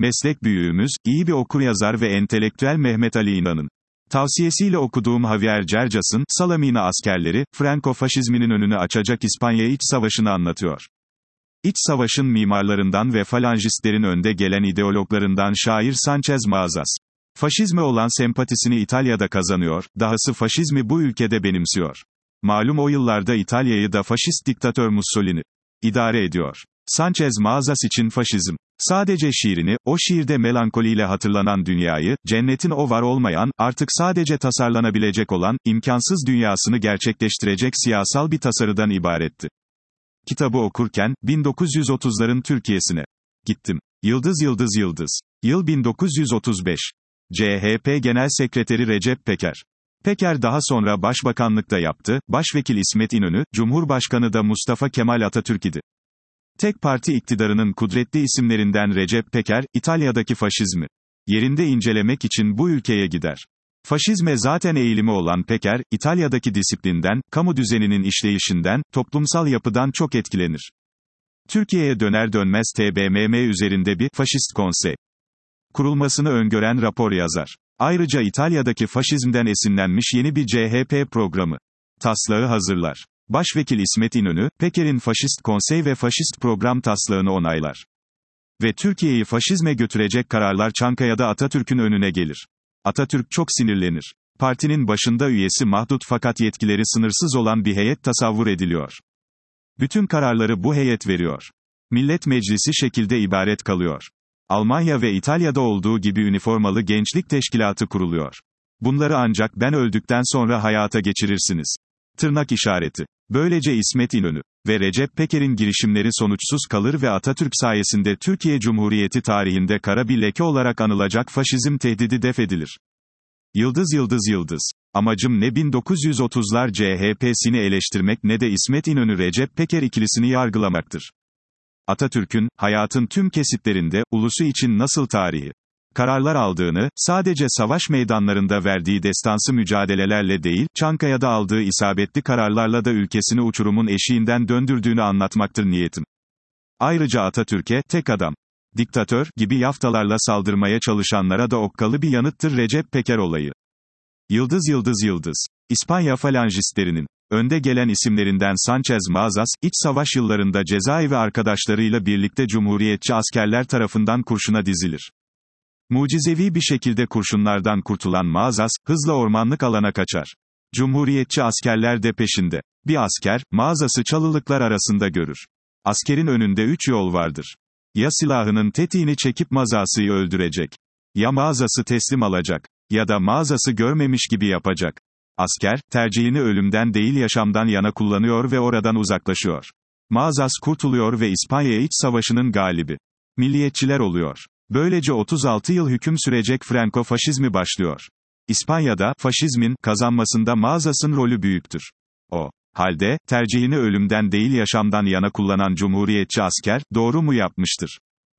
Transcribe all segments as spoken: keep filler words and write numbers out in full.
Meslek büyüğümüz, iyi bir okuryazar ve entelektüel Mehmet Ali İnan'ın tavsiyesiyle okuduğum Javier Cercas'ın, Salamina askerleri, Franko-faşizminin önünü açacak İspanya İç Savaşı'nı anlatıyor. İç Savaş'ın mimarlarından ve falangistlerin önde gelen ideologlarından şair Sánchez Mazas, faşizme olan sempatisini İtalya'da kazanıyor, dahası faşizmi bu ülkede benimsiyor. Malum o yıllarda İtalya'yı da faşist diktatör Mussolini idare ediyor. Sánchez Mazas için faşizm sadece şiirini, o şiirde melankoliyle hatırlanan dünyayı, cennetin o var olmayan, artık sadece tasarlanabilecek olan, imkansız dünyasını gerçekleştirecek siyasal bir tasarıdan ibaretti. Kitabı okurken, bin dokuz yüz otuzların Türkiye'sine gittim. Yıldız yıldız yıldız. Yıl bin dokuz yüz otuz beş. C H P Genel Sekreteri Recep Peker. Peker daha sonra başbakanlıkta yaptı, Başvekil İsmet İnönü, Cumhurbaşkanı da Mustafa Kemal Atatürk idi. Tek parti iktidarının kudretli isimlerinden Recep Peker, İtalya'daki faşizmi yerinde incelemek için bu ülkeye gider. Faşizme zaten eğilimi olan Peker, İtalya'daki disiplinden, kamu düzeninin işleyişinden, toplumsal yapıdan çok etkilenir. Türkiye'ye döner dönmez T B M M üzerinde bir faşist konsey kurulmasını öngören rapor yazar. Ayrıca İtalya'daki faşizmden esinlenmiş yeni bir C H P programı taslağı hazırlar. Başvekil İsmet İnönü, Peker'in faşist konsey ve faşist program taslağını onaylar. Ve Türkiye'yi faşizme götürecek kararlar Çankaya'da Atatürk'ün önüne gelir. Atatürk çok sinirlenir. Partinin başında üyesi mahdut fakat yetkileri sınırsız olan bir heyet tasavvur ediliyor. Bütün kararları bu heyet veriyor. Millet Meclisi şekilde ibaret kalıyor. Almanya ve İtalya'da olduğu gibi üniformalı gençlik teşkilatı kuruluyor. Bunları ancak ben öldükten sonra hayata geçirirsiniz. Tırnak işareti. Böylece İsmet İnönü ve Recep Peker'in girişimleri sonuçsuz kalır ve Atatürk sayesinde Türkiye Cumhuriyeti tarihinde kara bir leke olarak anılacak faşizm tehdidi def edilir. Yıldız yıldız yıldız. Amacım ne bin dokuz yüz otuzlar C H P'sini eleştirmek ne de İsmet İnönü Recep Peker ikilisini yargılamaktır. Atatürk'ün, hayatın tüm kesitlerinde, ulusu için nasıl tarihi kararlar aldığını, sadece savaş meydanlarında verdiği destansı mücadelelerle değil, Çankaya'da aldığı isabetli kararlarla da ülkesini uçurumun eşiğinden döndürdüğünü anlatmaktır niyetim. Ayrıca Atatürk'e, tek adam, diktatör, gibi yaftalarla saldırmaya çalışanlara da okkalı bir yanıttır Recep Peker olayı. Yıldız yıldız yıldız. İspanya falangistlerinin önde gelen isimlerinden Sánchez Mazas, iç savaş yıllarında cezaevi arkadaşlarıyla birlikte cumhuriyetçi askerler tarafından kurşuna dizilir. Mucizevi bir şekilde kurşunlardan kurtulan Mazas, hızla ormanlık alana kaçar. Cumhuriyetçi askerler de peşinde. Bir asker, Mazas'ı çalılıklar arasında görür. Askerin önünde üç yol vardır. Ya silahının tetiğini çekip Mazas'ı öldürecek. Ya Mazas'ı teslim alacak. Ya da Mazas'ı görmemiş gibi yapacak. Asker, tercihini ölümden değil yaşamdan yana kullanıyor ve oradan uzaklaşıyor. Mazas kurtuluyor ve İspanya İç Savaşı'nın galibi. Milliyetçiler oluyor. Böylece otuz altı yıl hüküm sürecek Franko-faşizmi başlıyor. İspanya'da, faşizmin, kazanmasında Mazas'ın rolü büyüktür. O halde, tercihini ölümden değil yaşamdan yana kullanan cumhuriyetçi asker, doğru mu yapmıştır?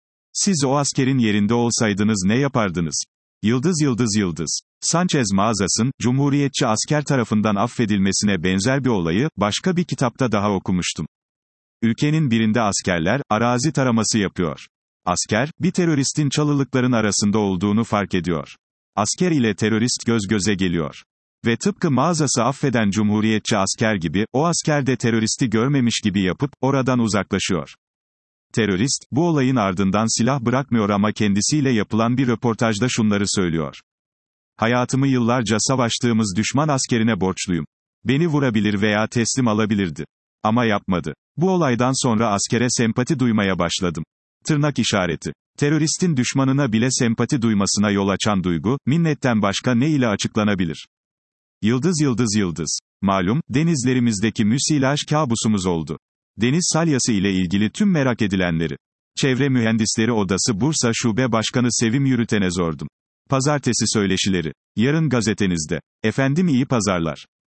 Siz o askerin yerinde olsaydınız ne yapardınız? Yıldız yıldız yıldız. Sánchez Mazas'ın, cumhuriyetçi asker tarafından affedilmesine benzer bir olayı, başka bir kitapta daha okumuştum. Ülkenin birinde askerler, arazi taraması yapıyor. Asker, bir teröristin çalılıkların arasında olduğunu fark ediyor. Asker ile terörist göz göze geliyor. Ve tıpkı Mazas'ı affeden cumhuriyetçi asker gibi, o asker de teröristi görmemiş gibi yapıp, oradan uzaklaşıyor. Terörist, bu olayın ardından silah bırakmıyor ama kendisiyle yapılan bir röportajda şunları söylüyor. Hayatımı yıllarca savaştığımız düşman askerine borçluyum. Beni vurabilir veya teslim alabilirdi. Ama yapmadı. Bu olaydan sonra askere sempati duymaya başladım. Tırnak işareti. Teröristin düşmanına bile sempati duymasına yol açan duygu, minnetten başka ne ile açıklanabilir? Yıldız yıldız yıldız. Malum, denizlerimizdeki müsilaj kabusumuz oldu. Deniz salyası ile ilgili tüm merak edilenleri. Çevre Mühendisleri Odası Bursa Şube Başkanı Sevim Yürüten'e sordum. Pazartesi söyleşileri. Yarın gazetenizde. Efendim iyi pazarlar.